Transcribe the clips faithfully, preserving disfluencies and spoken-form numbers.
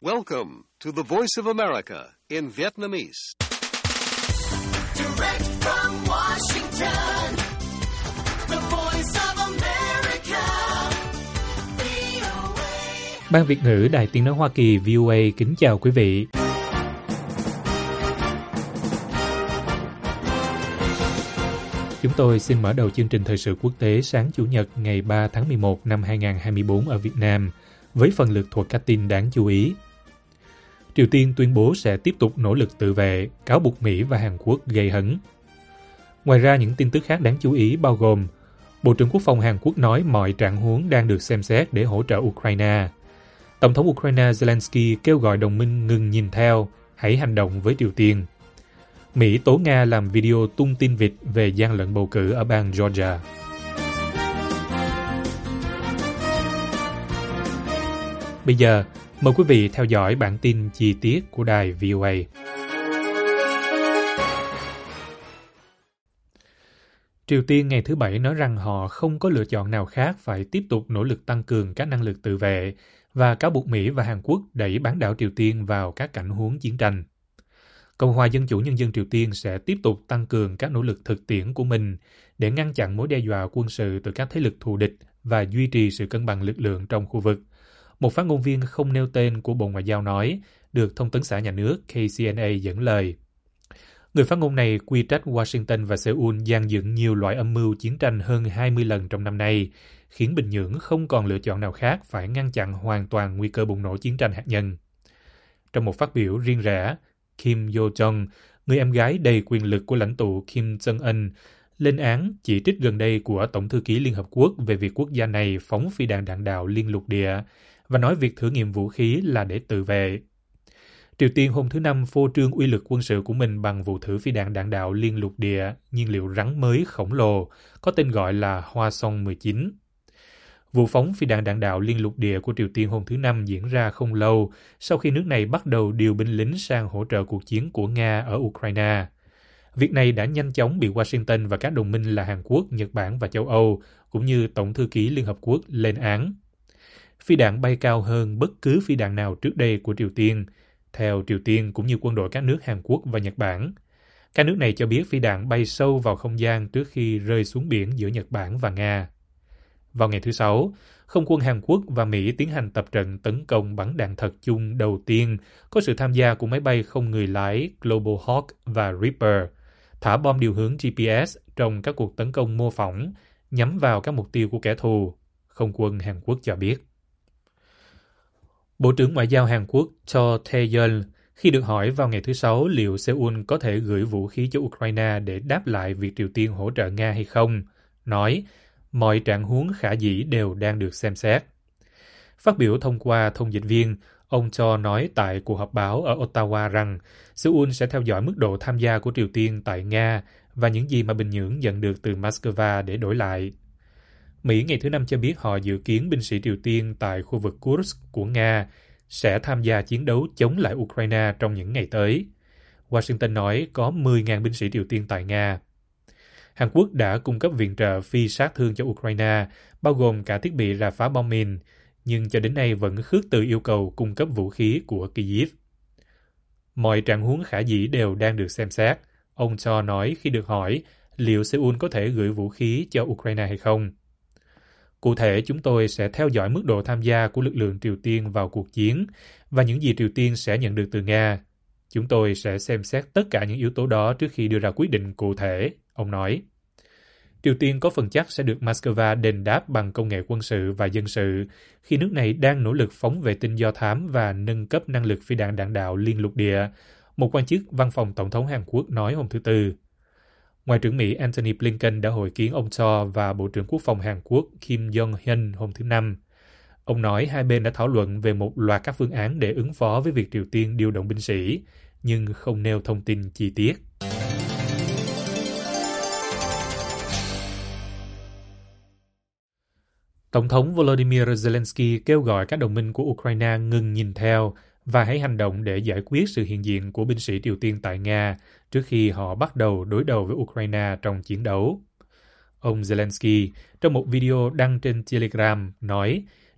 Welcome to the Voice of America in Vietnamese. Direct from Washington, the Voice of America, vê o a. Ban Việt ngữ Đài Tiếng nói Hoa Kỳ vê o a kính chào quý vị. Chúng tôi xin mở đầu chương trình thời sự quốc tế sáng Chủ nhật ngày ba tháng mười một năm hai nghìn không trăm hai mươi bốn ở Việt Nam với phần lược thuộc các tin đáng chú ý. Triều Tiên tuyên bố sẽ tiếp tục nỗ lực tự vệ, cáo buộc Mỹ và Hàn Quốc gây hấn. Ngoài ra, những tin tức khác đáng chú ý bao gồm Bộ trưởng Quốc phòng Hàn Quốc nói mọi trạng huống đang được xem xét để hỗ trợ Ukraine. Tổng thống Ukraine Zelensky kêu gọi đồng minh ngừng nhìn theo, hãy hành động với Triều Tiên. Mỹ tố Nga làm video tung tin vịt về gian lận bầu cử ở bang Georgia. Bây giờ, mời quý vị theo dõi bản tin chi tiết của đài vê o a. Triều Tiên ngày thứ Bảy nói rằng họ không có lựa chọn nào khác phải tiếp tục nỗ lực tăng cường các năng lực tự vệ và cáo buộc Mỹ và Hàn Quốc đẩy bán đảo Triều Tiên vào các cảnh huống chiến tranh. Cộng hòa Dân chủ Nhân dân Triều Tiên sẽ tiếp tục tăng cường các nỗ lực thực tiễn của mình để ngăn chặn mối đe dọa quân sự từ các thế lực thù địch và duy trì sự cân bằng lực lượng trong khu vực. Một phát ngôn viên không nêu tên của Bộ Ngoại giao nói, được thông tấn xã nhà nước K C N A dẫn lời. Người phát ngôn này quy trách Washington và Seoul dàn dựng nhiều loại âm mưu chiến tranh hơn hai mươi lần trong năm nay, khiến Bình Nhưỡng không còn lựa chọn nào khác phải ngăn chặn hoàn toàn nguy cơ bùng nổ chiến tranh hạt nhân. Trong một phát biểu riêng rẽ, Kim Yo-jong, người em gái đầy quyền lực của lãnh tụ Kim Jong-un, lên án chỉ trích gần đây của Tổng thư ký Liên Hợp Quốc về việc quốc gia này phóng phi đạn đạn đạo liên lục địa và nói việc thử nghiệm vũ khí là để tự vệ. Triều Tiên hôm thứ Năm phô trương uy lực quân sự của mình bằng vụ thử phi đạn đạn đạo liên lục địa nhiên liệu rắn mới khổng lồ có tên gọi là Hoa Song mười chín. Vụ phóng phi đạn đạn đạo liên lục địa của Triều Tiên hôm thứ Năm diễn ra không lâu sau khi nước này bắt đầu điều binh lính sang hỗ trợ cuộc chiến của Nga ở Ukraine. Việc này đã nhanh chóng bị Washington và các đồng minh là Hàn Quốc, Nhật Bản và châu Âu, cũng như Tổng thư ký Liên Hợp Quốc lên án. Phi đạn bay cao hơn bất cứ phi đạn nào trước đây của Triều Tiên, theo Triều Tiên cũng như quân đội các nước Hàn Quốc và Nhật Bản. Các nước này cho biết phi đạn bay sâu vào không gian trước khi rơi xuống biển giữa Nhật Bản và Nga. Vào ngày thứ Sáu, không quân Hàn Quốc và Mỹ tiến hành tập trận tấn công bắn đạn thật chung đầu tiên có sự tham gia của máy bay không người lái Global Hawk và Reaper, thả bom điều hướng G P S trong các cuộc tấn công mô phỏng nhắm vào các mục tiêu của kẻ thù, không quân Hàn Quốc cho biết. Bộ trưởng Ngoại giao Hàn Quốc Cho Tae-yeol khi được hỏi vào ngày thứ Sáu liệu Seoul có thể gửi vũ khí cho Ukraine để đáp lại việc Triều Tiên hỗ trợ Nga hay không, nói mọi trạng huống khả dĩ đều đang được xem xét. Phát biểu thông qua thông dịch viên, ông Cho nói tại cuộc họp báo ở Ottawa rằng Seoul sẽ theo dõi mức độ tham gia của Triều Tiên tại Nga và những gì mà Bình Nhưỡng nhận được từ Moscow để đổi lại. Mỹ ngày thứ Năm cho biết họ dự kiến binh sĩ Triều Tiên tại khu vực Kursk của Nga sẽ tham gia chiến đấu chống lại Ukraine trong những ngày tới. Washington nói có mười nghìn binh sĩ Triều Tiên tại Nga. Hàn Quốc đã cung cấp viện trợ phi sát thương cho Ukraine, bao gồm cả thiết bị rà phá bom mìn, nhưng cho đến nay vẫn khước từ yêu cầu cung cấp vũ khí của Kyiv. Mọi trạng huống khả dĩ đều đang được xem xét, ông Cho nói khi được hỏi liệu Seoul có thể gửi vũ khí cho Ukraine hay không. Cụ thể, chúng tôi sẽ theo dõi mức độ tham gia của lực lượng Triều Tiên vào cuộc chiến và những gì Triều Tiên sẽ nhận được từ Nga. Chúng tôi sẽ xem xét tất cả những yếu tố đó trước khi đưa ra quyết định cụ thể, ông nói. Triều Tiên có phần chắc sẽ được Moscow đền đáp bằng công nghệ quân sự và dân sự khi nước này đang nỗ lực phóng vệ tinh do thám và nâng cấp năng lực phi đạn đạn đạo liên lục địa, một quan chức văn phòng Tổng thống Hàn Quốc nói hôm thứ Tư. Ngoại trưởng Mỹ Antony Blinken đã hội kiến ông Cho và Bộ trưởng Quốc phòng Hàn Quốc Kim Jong-hyun hôm thứ Năm. Ông nói hai bên đã thảo luận về một loạt các phương án để ứng phó với việc Triều Tiên điều động binh sĩ, nhưng không nêu thông tin chi tiết. Tổng thống Volodymyr Zelensky kêu gọi các đồng minh của Ukraine ngừng nhìn theo và hãy hành động để giải quyết sự hiện diện của binh sĩ Triều Tiên tại Nga trước khi họ bắt đầu đối đầu với Ukraine trong chiến đấu. Ông Zelensky, trong một video đăng trên Telegram, nói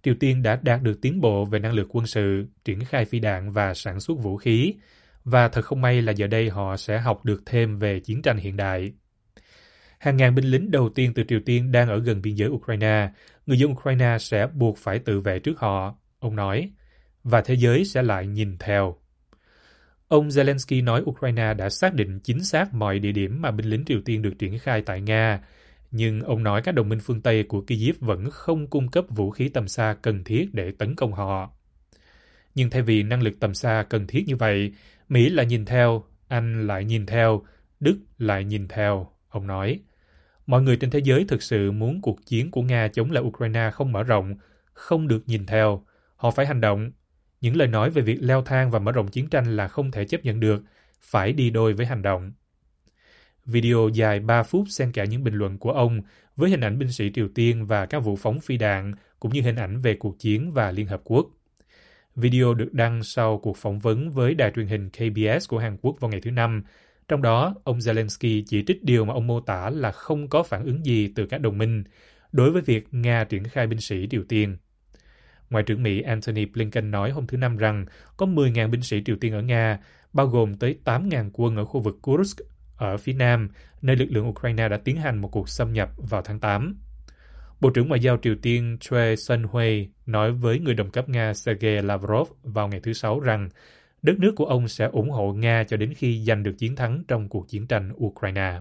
Triều Tiên đã đạt được tiến bộ về năng lực quân sự, triển khai phi đạn và sản xuất vũ khí, và thật không may là giờ đây họ sẽ học được thêm về chiến tranh hiện đại. Hàng ngàn binh lính đầu tiên từ Triều Tiên đang ở gần biên giới Ukraine. Người dân Ukraine sẽ buộc phải tự vệ trước họ, ông nói, và thế giới sẽ lại nhìn theo. Ông Zelensky nói Ukraine đã xác định chính xác mọi địa điểm mà binh lính Triều Tiên được triển khai tại Nga, nhưng ông nói các đồng minh phương Tây của Kyiv vẫn không cung cấp vũ khí tầm xa cần thiết để tấn công họ. Nhưng thay vì năng lực tầm xa cần thiết như vậy, Mỹ lại nhìn theo, Anh lại nhìn theo, Đức lại nhìn theo, ông nói. Mọi người trên thế giới thực sự muốn cuộc chiến của Nga chống lại Ukraine không mở rộng, không được nhìn theo. Họ phải hành động. Những lời nói về việc leo thang và mở rộng chiến tranh là không thể chấp nhận được, phải đi đôi với hành động. Video dài ba phút xen kẽ những bình luận của ông với hình ảnh binh sĩ Triều Tiên và các vụ phóng phi đạn, cũng như hình ảnh về cuộc chiến và Liên Hợp Quốc. Video được đăng sau cuộc phỏng vấn với đài truyền hình K B S của Hàn Quốc vào ngày thứ Năm. Trong đó, ông Zelensky chỉ trích điều mà ông mô tả là không có phản ứng gì từ các đồng minh đối với việc Nga triển khai binh sĩ Triều Tiên. Ngoại trưởng Mỹ Antony Blinken nói hôm thứ Năm rằng có mười nghìn binh sĩ Triều Tiên ở Nga, bao gồm tới tám nghìn quân ở khu vực Kursk ở phía nam, nơi lực lượng Ukraine đã tiến hành một cuộc xâm nhập vào tháng tám. Bộ trưởng Ngoại giao Triều Tiên Choi Sun-hui nói với người đồng cấp Nga Sergei Lavrov vào ngày thứ Sáu rằng đất nước của ông sẽ ủng hộ Nga cho đến khi giành được chiến thắng trong cuộc chiến tranh Ukraine.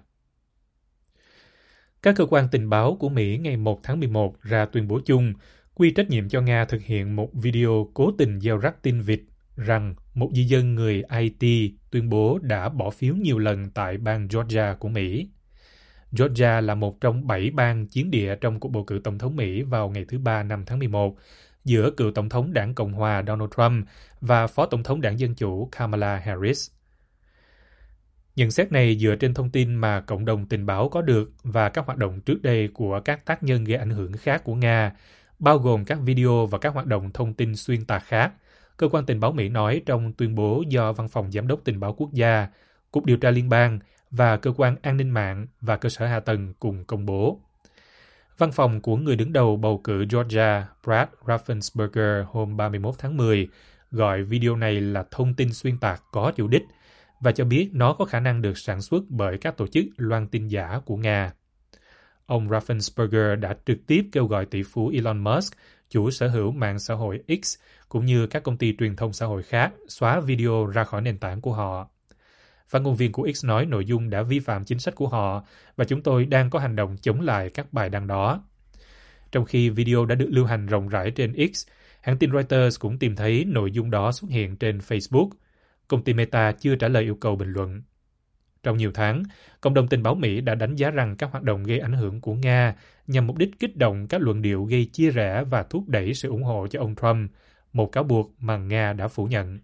Các cơ quan tình báo của Mỹ ngày một tháng mười một ra tuyên bố chung quy trách nhiệm cho Nga thực hiện một video cố tình gieo rắc tin vịt rằng một di dân người Haiti tuyên bố đã bỏ phiếu nhiều lần tại bang Georgia của Mỹ. Georgia là một trong bảy bang chiến địa trong cuộc bầu cử tổng thống Mỹ vào ngày thứ Ba năm tháng mười một, giữa cựu Tổng thống Đảng Cộng hòa Donald Trump và Phó Tổng thống Đảng Dân Chủ Kamala Harris. Nhận xét này dựa trên thông tin mà cộng đồng tình báo có được và các hoạt động trước đây của các tác nhân gây ảnh hưởng khác của Nga, bao gồm các video và các hoạt động thông tin xuyên tạc khác, cơ quan tình báo Mỹ nói trong tuyên bố do Văn phòng Giám đốc Tình báo Quốc gia, Cục Điều tra Liên bang và Cơ quan An ninh mạng và Cơ sở Hạ tầng cùng công bố. Văn phòng của người đứng đầu bầu cử Georgia, Brad Raffensperger, hôm ba mươi mốt tháng mười, gọi video này là thông tin xuyên tạc có chủ đích và cho biết nó có khả năng được sản xuất bởi các tổ chức loan tin giả của Nga. Ông Raffensperger đã trực tiếp kêu gọi tỷ phú Elon Musk, chủ sở hữu mạng xã hội X, cũng như các công ty truyền thông xã hội khác, xóa video ra khỏi nền tảng của họ. Phát ngôn viên của X nói nội dung đã vi phạm chính sách của họ và chúng tôi đang có hành động chống lại các bài đăng đó. Trong khi video đã được lưu hành rộng rãi trên X, hãng tin Reuters cũng tìm thấy nội dung đó xuất hiện trên Facebook. Công ty Meta chưa trả lời yêu cầu bình luận. Trong nhiều tháng, cộng đồng tình báo Mỹ đã đánh giá rằng các hoạt động gây ảnh hưởng của Nga nhằm mục đích kích động các luận điệu gây chia rẽ và thúc đẩy sự ủng hộ cho ông Trump, một cáo buộc mà Nga đã phủ nhận.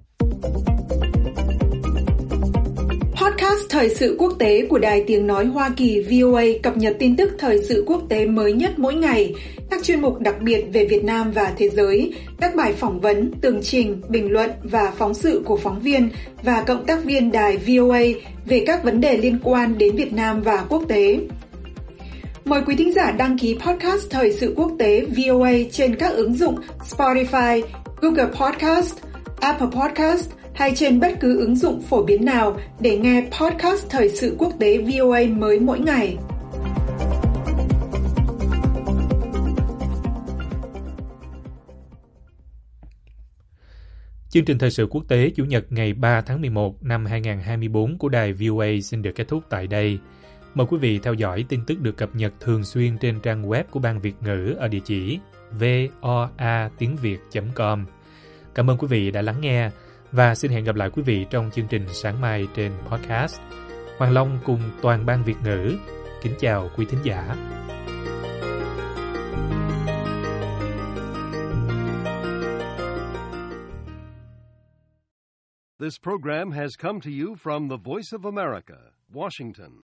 Podcast Thời sự quốc tế của Đài Tiếng Nói Hoa Kỳ V O A cập nhật tin tức thời sự quốc tế mới nhất mỗi ngày, các chuyên mục đặc biệt về Việt Nam và thế giới, các bài phỏng vấn, tường trình, bình luận và phóng sự của phóng viên và cộng tác viên đài V O A về các vấn đề liên quan đến Việt Nam và quốc tế. Mời quý thính giả đăng ký podcast Thời sự quốc tế V O A trên các ứng dụng Spotify, Google Podcast, Apple Podcast hay trên bất cứ ứng dụng phổ biến nào để nghe podcast Thời sự quốc tế V O A mới mỗi ngày. Chương trình Thời sự quốc tế Chủ nhật ngày ba tháng mười một năm hai nghìn không trăm hai mươi bốn của đài V O A xin được kết thúc tại đây. Mời quý vị theo dõi tin tức được cập nhật thường xuyên trên trang web của Ban Việt ngữ ở địa chỉ voa tiếng việt chấm com. Cảm ơn quý vị đã lắng nghe và xin hẹn gặp lại quý vị trong chương trình sáng mai trên podcast. Hoàng Long cùng toàn Ban Việt ngữ kính chào quý thính giả. This program has come to you from the Voice of America, Washington.